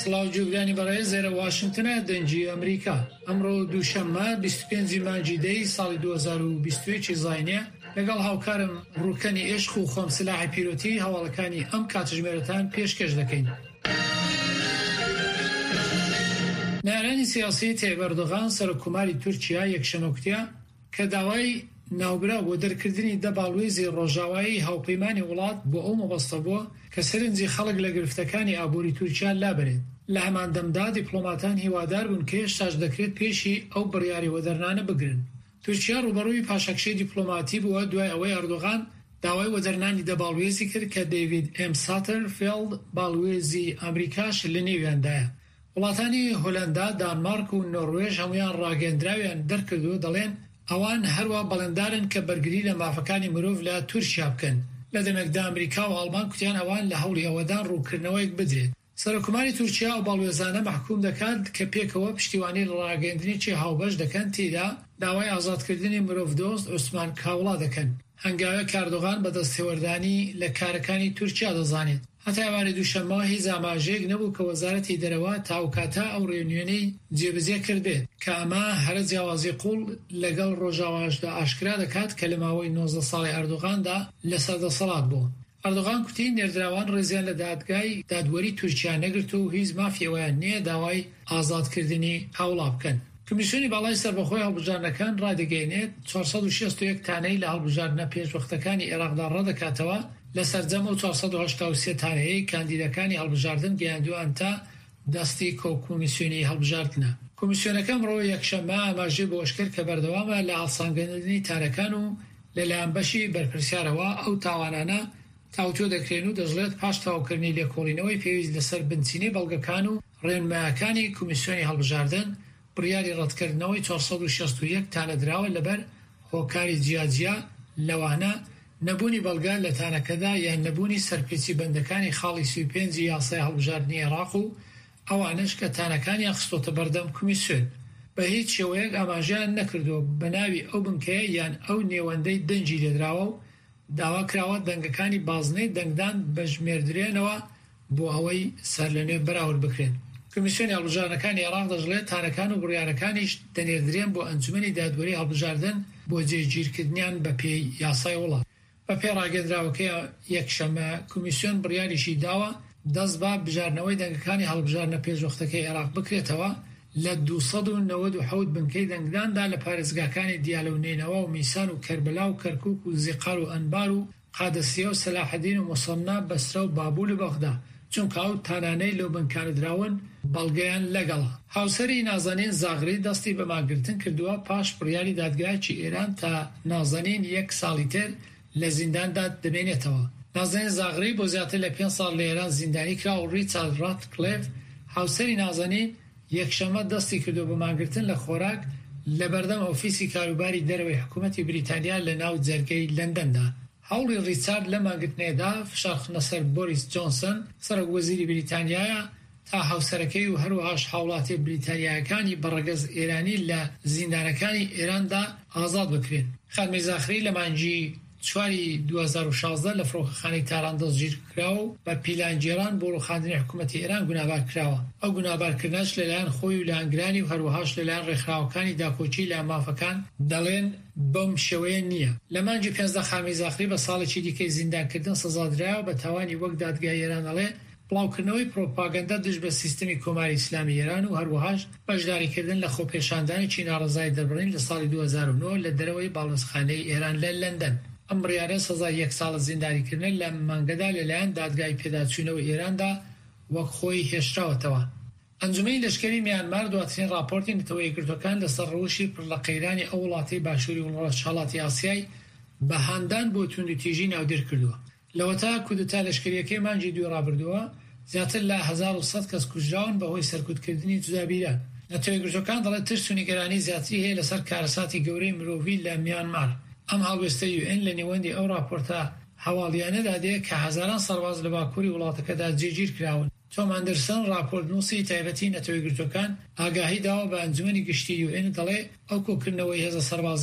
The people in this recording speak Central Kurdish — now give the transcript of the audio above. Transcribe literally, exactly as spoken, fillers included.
سلااو جوگرانی برای زیر واشنگتن دنجی امریکا. امرو دوشنبه بیست و پنج مانجی دی سال دو هزار و بیست و یک زاینه لەگەڵ هاوکارم ڕووکەنی عێشق و خۆم سلاحی پیرۆتی هەواڵەکانی ئەم کاتژمێرەتان پێشکەش دەکەین. نارانی سیاسی تایب ئەردۆغان سەرۆکوماری تورکیا یەکشەمەکوتیە کە داوای ناوبرا بۆ دەرکردنی دە باڵوێزی ڕۆژاوایی هاوپەیمانی وڵات بۆ ئەو مەبەستە بووە کە سەرنجی خەڵک لە گرفتەکانی ئابووری تورکیا لابرێت. لە هەمان دەمدا دیپلۆماتان هیوادار بوون کە هێشتاش دەکرێت پێشی ئەو بڕیاری وەدەرنانە بگرن. تورکیا ڕوبەڕووی پاشەکشەی دیپلۆماتی بووە دوای ئەوەی ئەردۆغان داوای وەدەرنانی دە باڵوێزی کرد کە دەیڤید ئێم ساترفیلد باڵوێزی ئەمریکاش لە نێویاندایە. وڵاتانی هۆلەندا، دانمارک و نۆروێژ هەمویان ڕاگەندراویان دەرکردو دەڵێن ئەوان هەروە بەڵێندارن کە بەرگری لە مافەکانی مرۆڤ لە تورکیا بکەن. لە دەمێکدا ئەمریکا و ئاڵمان کوتیان ئەوان لە هەوڵی ئەوەدان ڕووکردنەوەیەک بدرێت. سەرۆکوماری تورکیا و باڵوێزانە محکوم دەکات کە پێکەوە پشتیوانی لە ڕاگەندنێکی هاوبەش دەکەن تێدا داوای ئازادکردنی مرۆڤدۆست عوسمان کاوڵا دەکەن. هەنگاوە کاردۆغان بە دەستێوەردانی لە کارەکانی تورکیا دەزانێت. هەتا ئێوارە دووشەممە هیچ ئاماژەیەک نەبوو کە وەزارەتی دەرەوە تاوکاتە ئەو ڕێنوێنەی جێبەجێ کردبێت کە ئەمە هەرە جیاوازی قوڵ لەگەڵ ڕۆژاواشدا ئاشکرا دەکات کە لە ماوەی نۆزدە ساڵی ئەردۆغاندا لەسەر دەسەڵات بوو. ئەردۆغان کوتی نێردراوان ڕێزیان لە دادگای دادوەری تورکیا نەگرت و هیچ مافیەوەیان نییە داوای ئازادکردنی هەوڵا بکەن. کمیسیۆنی باڵای سەربەخۆی هەڵبژاردنەکان ڕادەگەیەنێت چوارسەد و شەست و یەک تانەی لە هەڵبژاردنە پێشوەختەکانی عێراقدا ڕەدەکاتەوە لە سەرجەم و چوارسەد و هەشتا و سێ تانەیەی کاندیدەکانی هەڵبژاردن گەیاندووان تا دەستی کۆکمیسیۆنی هەڵبژاردنە. کمیسیۆنەکە ئەمڕۆ یەکشەممە ئاماژەی بۆ ئەشکرد کە بەردەوامە لە هەڵسانگەندنی تارەکان و لەلایەن بەشی بەرپرسیارەوە ئەو تاوانانە تاوتۆ دەکرێن و دەژڵێت پاش تاوکردنی لێکۆڵینەوەی پێویست لەسەر بنچینەی بەڵگەکان و ڕێنمایەکانی کمیسیۆنی هەڵبژاردن بڕیاری ڕەتکردنەوەی چوارسەد و شەست و یەک تانە دراوە لەبەر هۆکاری جیاجیا لەوانە نەبوونی بەڵگە لە تانەکەدا یان نەبوونی سەرپێچی بەندەکانی خاڵی سی و پێنج یاسای هەڵبژاردنی عێراق و ئەوانش کە تانەکانی خستۆتە بەردەم کمیسیۆن بە هیچ شێوەیەک ئاماژیان نەکردو بە ناوی ئەو بنکەیە یان ئەو نێوەندەی دەنجی لێدراوە و داوا کراوە دەنگەکانی بازنەی دەنگدان بەژمێردرێنەوە بۆ ئەوەی سەر لەنوێ بەراورد بکرێن. کمیسیۆنی هەڵبژاردنەکانی عێراق دەژڵێت تانەکان و بڕیارەکانیش دەنێردرێن بۆ ئەنجومەنی دادوەری هەڵبژاردن بۆ جێگیرکردنیان بە پێی یاسای وڵات. بە پێ ڕاگەندراوەکەی یەکشەممە کمیسیۆن بڕیاریشی داوە دەست بە بژاردنەوەی دەنگەکانی هەڵبژاردنە پێشوەختەکەی عێراق بکرێتەوە لە دووسەد و نەوەد و حەوت بنکەی دەنگداندا لە پارێزگاکانی دیالە و نینەوە و میسان و کەربەلا و کەرکوک و زیقار و ئەنبار و قادسیە و سەلاحەدین و موسەنا بەسرە و بابول و بەغدا چونکە ئەو تانانەی لەو بنکانەدراون بەڵگەیان لەگەڵە. هاوسەری نازەنین زاغری دەستی بە ماگرتن کردووە پاش بڕیاری دادگایەکی ئێران تا نازەنین یەک ساڵی تر لە زینداندا دەمێنێتەوە. نازەنین زاغری بۆ زیاتر لە پێنج ساڵ لە ئێران زیندانی کرا و ریچارد ڕاتکلێف هاوسەری نازەنین یەکشەممە دەستی کردو بە ماگرتن لە خۆراک لە بەردەم ئۆفیسی کاروباری دەرەوەی حکوومەتی بریتانیا لە ناو جەرگەی لەندەندا. هەوڵی ریچارد لە ماگرتنێدا فشارخنە سەر بۆریس جۆنسن سەرۆکوەزیری بریتانیایە تا هاوسەرەکەی و هەروەهاش هاوڵاتی بریتانیایەکانی بەڕەگەز ئێرانی لە زیندانەکانی ئێراندا ئازاد بکرێن. خانمی زاخری لە مانجی چواری دو هزار و شازدە لە فڕۆکەخانەی تاران دەستگیر کراوە و بە پیلانگیران بۆ ڕووخاندنی حکوومەتی ئێران گونابار کراوە. ئەو گونابارکردنەش لەلایەن خۆی و لایەنگرانی و هەروەهاش لەلایەن ڕێکخراوەکانی داکۆچی لە مافەکان دەڵێن بەم شێوەیە نییە. لە مانجی پێنجدە خانمی زاخری بە ساڵێکی دیکەی زیندانکردن سزادرایەوە بە تاوانی وەک دادگای ئێران دەڵێ بڵاوکردنەوەی پرۆپاگەندە دژ بە سیستەمی کۆماری ئیسلامی ئێران و هەروەهاش بەشداریکردن لە خۆپێشاندانی ناڕەزای دەربڕین لە ساڵی دو هزار و نۆ لە دەرەوەی باڵۆزخانەی ئێران لە لەندەن. ئەم بڕیارە سزای یەک ساڵە زیندانیکردن لە مانگەدا لەلایەن دادگای پێداچوونەوە ئێراندا وەک خۆی هێشتراوەتەوە. ئەنجومەی لەشکری میانمار دواترین راپۆرتی نەتەوە یەکگرتوەکان لەسەر ڕەوشی پڕ لە قەیرانی ئەو وڵاتی باشووری وڵاتشاڵاتی ئاسیای بە هاندان بۆ توندوتیژی ناودێر کردووە. لەوەتا کودتا لەشکریەکەی مانجی دوێ ڕابردووە زیاتر لە هەزار و سەد کەس کوژراون بەهۆی سەرکوتکردنی جودابیران. نەتەوە یەکگرتوەکان دەڵێت ترس و نیگەرانی زیاتری هەیە لەسەر کارەساتی گەورەی مرۆڤی لە میانمار. ئەم هەڵوێستەی یو ئێن لە نێوەندی ئەو راپۆرتە هەواڵیانەدا دێت کە هەزاران سەرباز لە باکووری وڵاتەکەدا جێگیر کراون. تۆم ئەندرسن راپۆرتنووسی تایبەتی نەتەوە یەکگرتوەکان ئاگاهی داوە بە ئەنجومەنی گشتی یو ئێن دەڵێ ئەو کۆکردنەوەی هێزە سەرباز